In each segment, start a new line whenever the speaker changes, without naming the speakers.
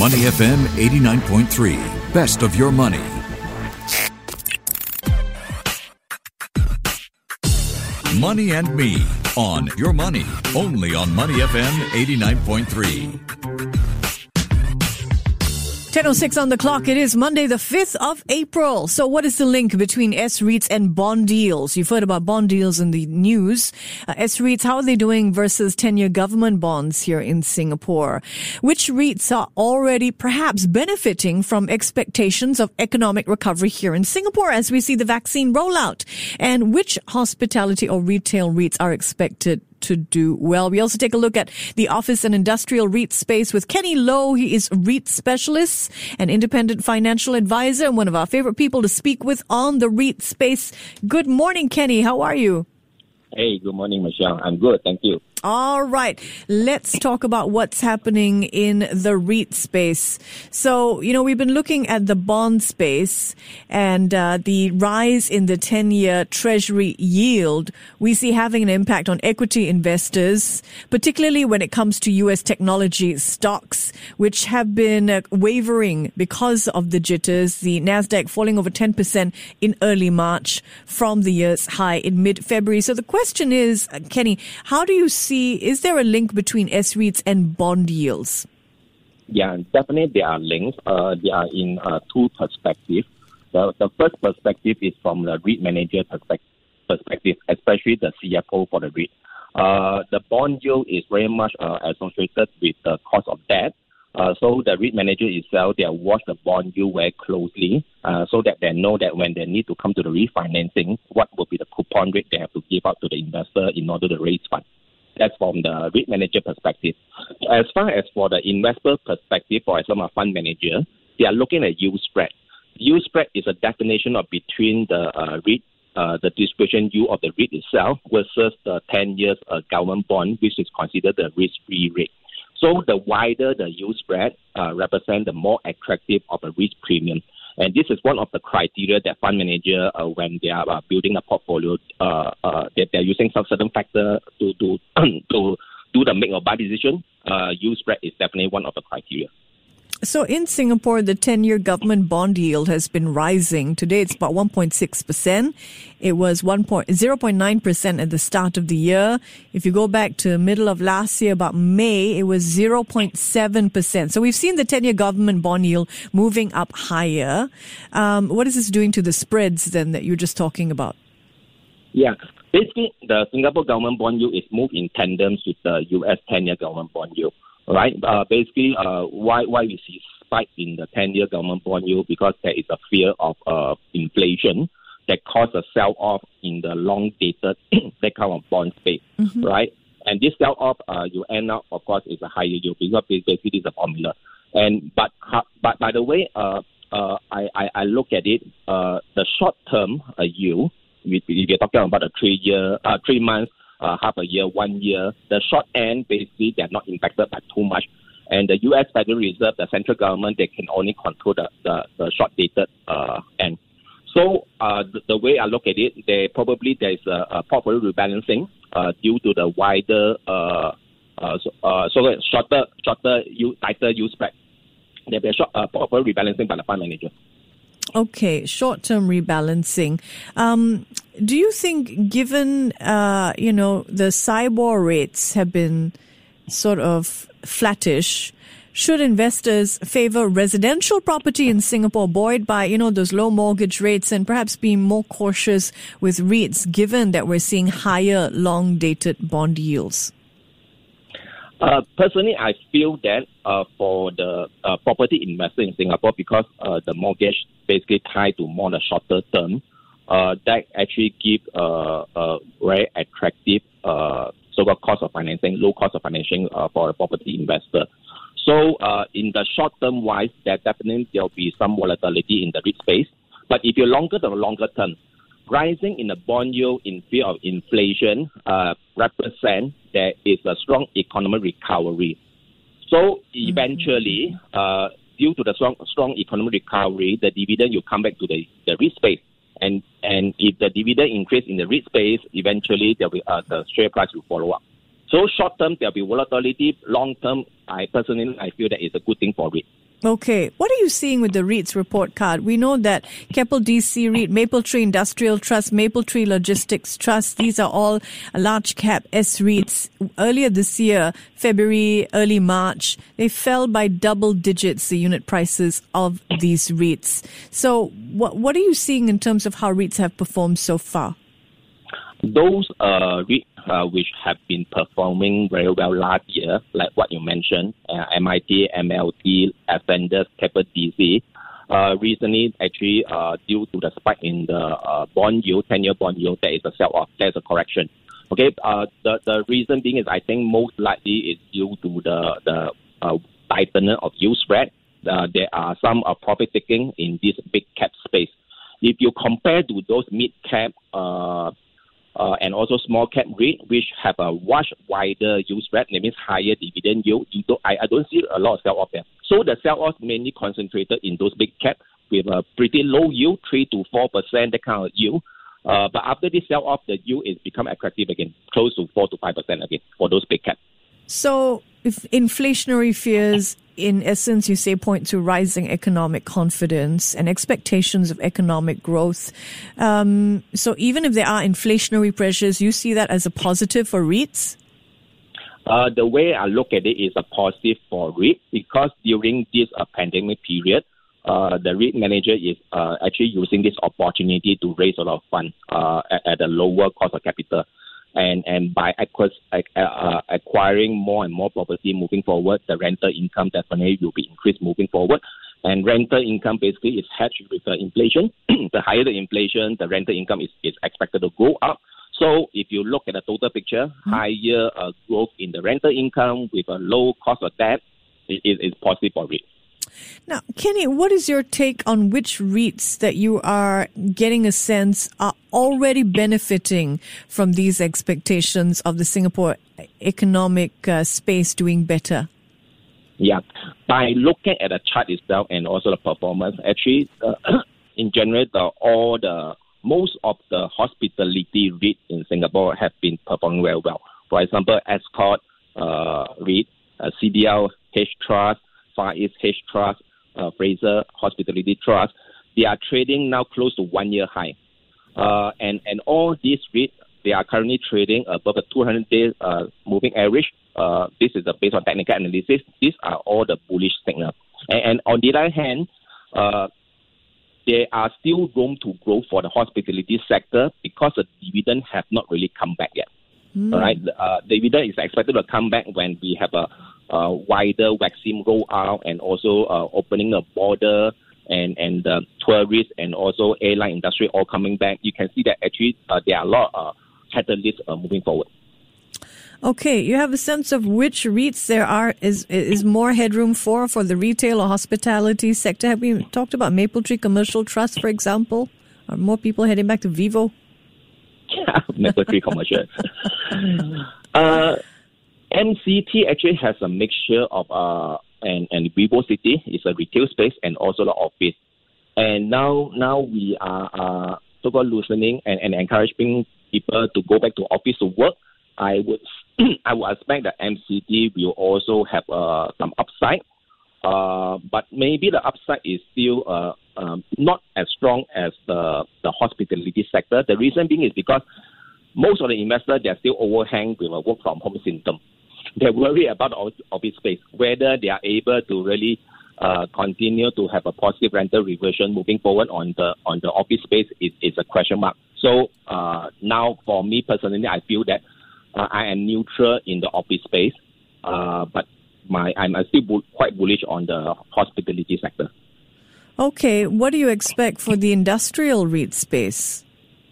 Money FM 89.3. Best of your money. Money and Me on Your Money, only on Money FM 89.3.
10:06 on the clock. It is Monday, the 5th of April. So what is the link between S-REITs and bond deals? You've heard about bond deals in the news. S-REITs, how are they doing versus 10-year government bonds here in Singapore? Which REITs are already perhaps benefiting from expectations of economic recovery here in Singapore as we see the vaccine rollout? And which hospitality or retail REITs are expected to do well? We also take a look at the office and industrial REIT space with Kenny Lowe. He is REIT specialist and independent financial advisor and one of our favorite people to speak with on the REIT space. Good morning, Kenny. How are you?
Hey, good morning, Michelle. I'm good. Thank you.
All right. Let's talk about what's happening in the REIT space. So, we've been looking at the bond space and the rise in the 10-year Treasury yield we see having an impact on equity investors, particularly when it comes to U.S. technology stocks, which have been wavering because of the jitters. The Nasdaq falling over 10% in early March from the year's high in mid-February. So the question is, Kenny, how do you see, is there a link between S-REITs and bond yields?
Yeah, definitely there are links. They are in two perspectives. The first perspective is from the REIT manager perspective, especially the CFO for the REIT. The bond yield is very much associated with the cost of debt. So the REIT manager itself, they watch the bond yield very closely so that they know that when they need to come to the refinancing, what will be the coupon rate they have to give out to the investor in order to raise funds. That's from the REIT manager perspective. As far as for the investor perspective, for example, a fund manager, they are looking at yield spread. Yield spread is a definition of between the REIT, the distribution yield of the REIT itself versus the 10 years government bond, which is considered the risk-free rate. So the wider the yield spread represents the more attractive of a risk premium. And this is one of the criteria that fund manager, when they are building a portfolio, that they're using some certain factor to do the make or buy decision. Yield spread is definitely one of the criteria.
So in Singapore, the 10-year government bond yield has been rising. Today, it's about 1.6%. It was 0.9% at the start of the year. If you go back to middle of last year, about May, it was 0.7%. So we've seen the 10-year government bond yield moving up higher. What is this doing to the spreads then that you're just talking about?
Yeah. Basically, the Singapore government bond yield is moved in tandem with the U.S. 10-year government bond yield. Right. Basically, why we see spike in the 10-year government bond yield, because there is a fear of inflation that causes a sell-off in the long-dated that kind of bond space, right? And this sell-off, you end up, of course, is a higher yield because basically it's a formula. And but by the way, I look at it, the short-term yield, if you're talking about a 3 months. Half a year, 1 year. The short end, basically, they're not impacted by too much. And the U.S. Federal Reserve, the central government, they can only control the short-dated end. So the way I look at it, there's a portfolio rebalancing due to the wider, shorter yield, tighter yield spread. There'll be a portfolio rebalancing by the fund manager.
Okay, short-term rebalancing. Do you think, given, the SIBOR rates have been sort of flattish, should investors favor residential property in Singapore, buoyed by, those low mortgage rates, and perhaps be more cautious with REITs, given that we're seeing higher long-dated bond yields?
Personally, I feel that for the property investor in Singapore, because the mortgage basically tied to more the shorter term, that actually give a very attractive so-called cost of financing, low cost of financing for a property investor. So in the short term wise, there definitely there will be some volatility in the REIT space. But if you're longer term, rising in the bond yield in fear of inflation represent there is a strong economic recovery. So eventually, due to the strong economic recovery, the dividend will come back to the REIT space. And if the dividend increase in the REIT space, eventually there will the share price will follow up. So short term there will be volatility. Long term, I feel that it's a good thing for REIT.
Okay. What are you seeing with the REITs report card? We know that Keppel DC REIT, Mapletree Industrial Trust, Mapletree Logistics Trust, these are all large cap S-REITs. Earlier this year, February, early March, they fell by double digits, the unit prices of these REITs. So what are you seeing in terms of how REITs have performed so far?
Those REITs which have been performing very well last year, like what you mentioned, MIT, MLT, Ascendas, Keppel DC, recently actually due to the spike in the bond yield, 10-year bond yield, there is a sell-off, there's a correction. Okay, the reason being is I think most likely is due to the tightening of yield spread. There are some profit taking in this big cap space. If you compare to those mid cap and also small cap REIT, which have a much wider yield spread, that means higher dividend yield, I don't see a lot of sell-off there. So the sell-off mainly concentrated in those big cap with a pretty low yield, 3 to 4%, that kind of yield. But after this sell-off, the yield is become attractive again, close to 4 to 5% again for those big cap.
So if inflationary fears, in essence, you say, point to rising economic confidence and expectations of economic growth. So even if there are inflationary pressures, you see that as a positive for REITs?
The way I look at it is a positive for REIT because during this pandemic period, the REIT manager is actually using this opportunity to raise a lot of funds at a lower cost of capital. And by acquiring more and more property moving forward, the rental income definitely will be increased moving forward. And rental income basically is hedged with inflation. The higher the inflation, the rental income is expected to go up. So if you look at the total picture, higher growth in the rental income with a low cost of debt is positive for REIT.
Now, Kenny, what is your take on which REITs that you are getting a sense are already benefiting from these expectations of the Singapore economic space doing better?
Yeah, by looking at the chart itself and also the performance, actually, in general, most of the hospitality REIT in Singapore have been performing very well. For example, Escort REIT, CDL H Trust, Far East H Trust, Fraser Hospitality Trust, they are trading now close to 1 year high. And all these REITs, they are currently trading above the 200-day moving average. This is based on technical analysis. These are all the bullish signals. And on the other hand, there are still room to grow for the hospitality sector because the dividend have not really come back yet. All right, the dividend is expected to come back when we have a wider vaccine rollout and also opening the border and the tourists and also airline industry all coming back. You can see that actually there are a lot of catalysts moving forward.
Okay, you have a sense of which REITs there is more headroom for the retail or hospitality sector. Have we talked about Mapletree Commercial Trust, for example? Are more people heading back to Vivo?
Mapletree Commercial. MCT actually has a mixture of and Vivo City is a retail space and also the office. And now we are so-called loosening and encouraging people to go back to office to work. I would expect that MCT will also have some upside, but maybe the upside is still not as strong as the hospitality sector. The reason being is because most of the investors, they're still overhang with a work from home symptom. They're worried about office space, whether they are able to really continue to have a positive rental reversion moving forward on the office space is a question mark. So now for me personally, I feel that I am neutral in the office space, but I'm still quite bullish on the hospitality sector.
Okay, what do you expect for the industrial REIT space?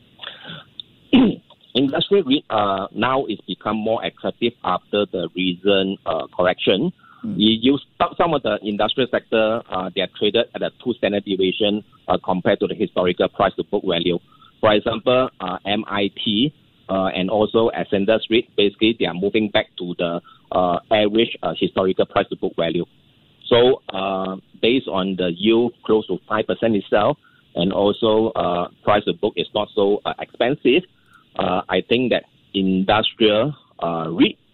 Industrial REIT now is become more attractive after the recent correction. We use some of the industrial sector, they are traded at a 2 standard deviation compared to the historical price to book value. For example, MIT and also Ascendas REIT, basically they are moving back to the average historical price to book value. So based on the yield close to 5% itself, and also price to book is not so expensive, I think that industrial REIT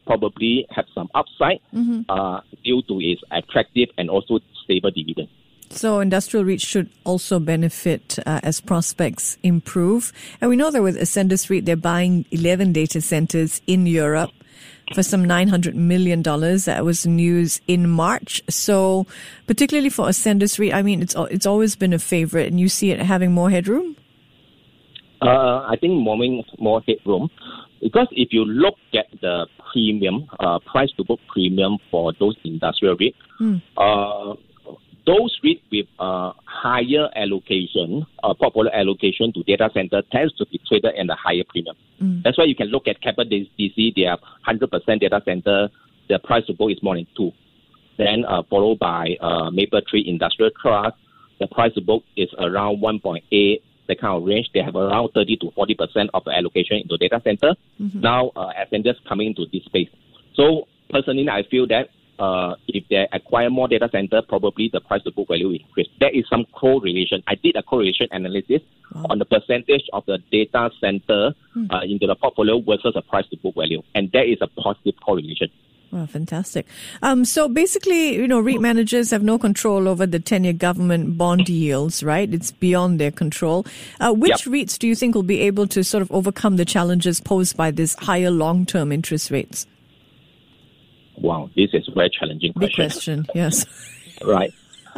probably have some upside due to its attractive and also stable dividend.
So industrial REITs should also benefit as prospects improve. And we know that with Ascendas REIT, they're buying 11 data centers in Europe for some $900 million. That was news in March. So particularly for Ascendas REIT, I mean, it's always been a favorite, and you see it having more headroom?
I think more headroom. Because if you look at the premium, price-to-book premium for those industrial REIT, those REIT with higher allocation, portfolio allocation to data center tends to be traded at a higher premium. That's why you can look at Keppel DC, they have 100% data center, the price to book is more than 2. Then followed by Mapletree Industrial Trust, the price to book is around 1.8, the kind of range. They have around 30 to 40% of the allocation into data center. Now, Ascendas coming into this space. So personally, I feel that if they acquire more data center, probably the price to book value will increase. There is some correlation. I did a correlation analysis on the percentage of the data center into the portfolio versus the price to book value, and there is a positive correlation.
Wow, fantastic. So basically, REIT managers have no control over the 10-year government bond yields, right? It's beyond their control. Which REITs do you think will be able to sort of overcome the challenges posed by this higher long-term interest rates?
Wow, this is a very challenging question.
Big question, yes.
Right.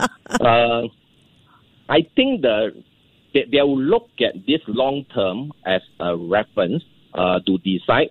I think they will look at this long term as a reference to decide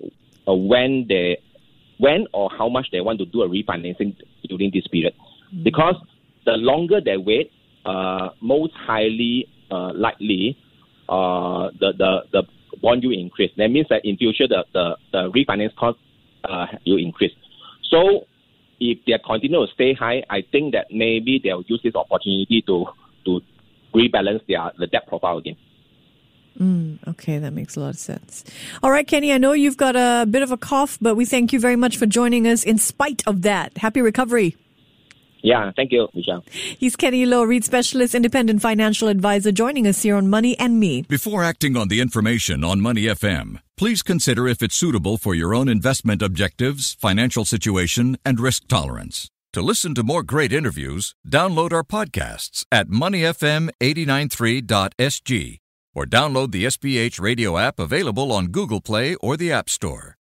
when or how much they want to do a refinancing during this period. Because the longer they wait, most highly likely the bond will increase. That means that in future the refinance cost will increase. So if they continue to stay high, I think that maybe they'll use this opportunity to rebalance the debt profile again.
Okay, that makes a lot of sense. All right, Kenny, I know you've got a bit of a cough, but we thank you very much for joining us in spite of that. Happy recovery.
Yeah, thank you, Michelle.
He's Kenny Loh, REIT specialist, independent financial advisor, joining us here on Money and Me.
Before acting on the information on Money FM, please consider if it's suitable for your own investment objectives, financial situation, and risk tolerance. To listen to more great interviews, download our podcasts at moneyfm893.sg or download the SPH radio app available on Google Play or the App Store.